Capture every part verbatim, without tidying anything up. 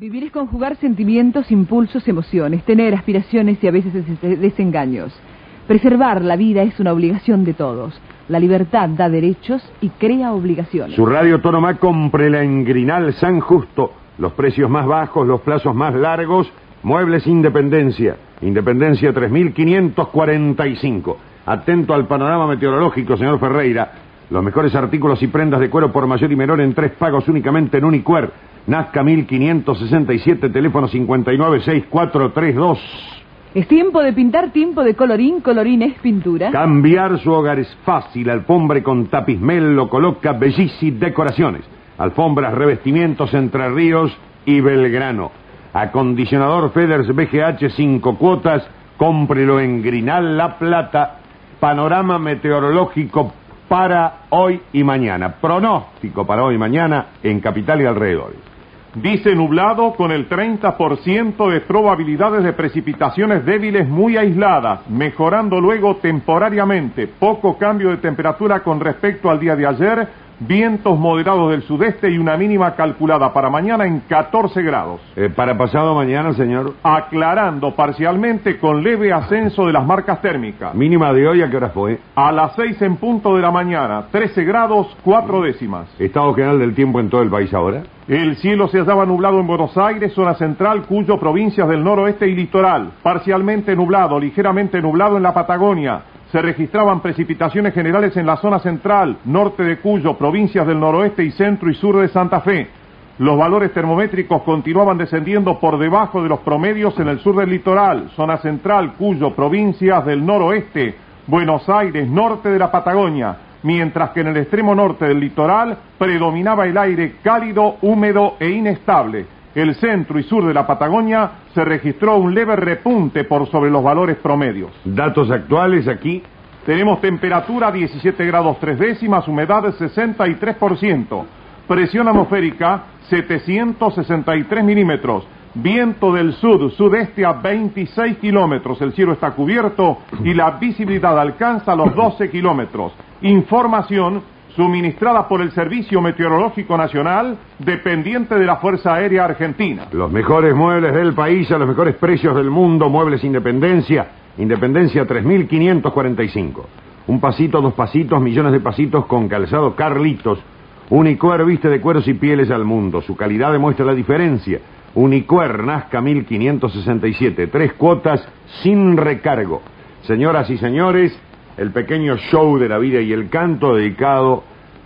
Vivir es conjugar sentimientos, impulsos, emociones, tener aspiraciones y a veces desengaños. Preservar la vida es una obligación de todos. La libertad da derechos y crea obligaciones. Su radio Tonomá, cómprela en Grinal San Justo. Los precios más bajos, los plazos más largos. Muebles Independencia. Independencia tres mil quinientos cuarenta y cinco. Atento al panorama meteorológico, señor Ferreira. Los mejores artículos y prendas de cuero por mayor y menor en tres pagos únicamente en Unicuer. Nazca mil quinientos sesenta y siete, teléfono cincuenta y nueve sesenta y cuatro treinta y dos. Es tiempo de pintar, tiempo de colorín, colorín es pintura. Cambiar su hogar es fácil. Alfombre con tapismel lo coloca Bellici Decoraciones. Alfombras, revestimientos Entre Ríos y Belgrano. Acondicionador Feders B G H cinco cuotas. Cómprelo en Grinal La Plata. Panorama meteorológico para hoy y mañana. Pronóstico para hoy y mañana en Capital y alrededores. Dice nublado con el treinta por ciento de probabilidades de precipitaciones débiles muy aisladas, mejorando luego temporariamente. Poco cambio de temperatura con respecto al día de ayer, vientos moderados del sudeste y una mínima calculada para mañana en catorce grados. Eh, para pasado mañana, señor. Aclarando parcialmente con leve ascenso de las marcas térmicas. Mínima de hoy, ¿a qué hora fue? A las seis en punto de la mañana, trece grados, cuatro décimas. ¿Estado general del tiempo en todo el país ahora? El cielo se hallaba nublado en Buenos Aires, zona central, Cuyo, provincias del noroeste y litoral. Parcialmente nublado, ligeramente nublado en la Patagonia. Se registraban precipitaciones generales en la zona central, norte de Cuyo, provincias del noroeste y centro y sur de Santa Fe. Los valores termométricos continuaban descendiendo por debajo de los promedios en el sur del litoral, zona central, Cuyo, provincias del noroeste, Buenos Aires, norte de la Patagonia, mientras que en el extremo norte del litoral predominaba el aire cálido, húmedo e inestable. El centro y sur de la Patagonia se registró un leve repunte por sobre los valores promedios. Datos actuales aquí. Tenemos temperatura diecisiete grados tres décimas, humedad sesenta y tres por ciento, presión atmosférica setecientos sesenta y tres milímetros, viento del sud-sudeste a veintiséis kilómetros, el cielo está cubierto y la visibilidad alcanza los doce kilómetros. Información suministrada por el Servicio Meteorológico Nacional, dependiente de la Fuerza Aérea Argentina. Los mejores muebles del país a los mejores precios del mundo. Muebles Independencia. Independencia tres mil quinientos cuarenta y cinco. Un pasito, dos pasitos, millones de pasitos con calzado Carlitos. Unicuer viste de cueros y pieles al mundo. Su calidad demuestra la diferencia. Unicuer, Nazca mil quinientos sesenta y siete. Tres cuotas sin recargo. Señoras y señores, el pequeño show de la vida y el canto dedicado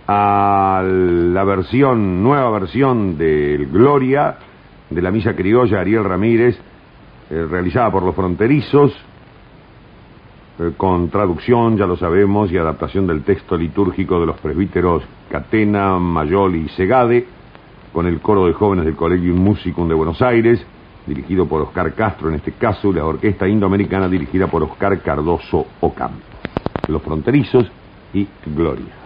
a la versión, nueva versión del Gloria, de la misa criolla Ariel Ramírez, eh, realizada por los fronterizos, eh, con traducción, ya lo sabemos, y adaptación del texto litúrgico de los presbíteros Catena, Mayol y Segade, con el coro de jóvenes del Collegium Musicum de Buenos Aires, dirigido por Oscar Castro en este caso, y la orquesta indoamericana dirigida por Oscar Cardoso Ocampo. Los fronterizos y Gloria.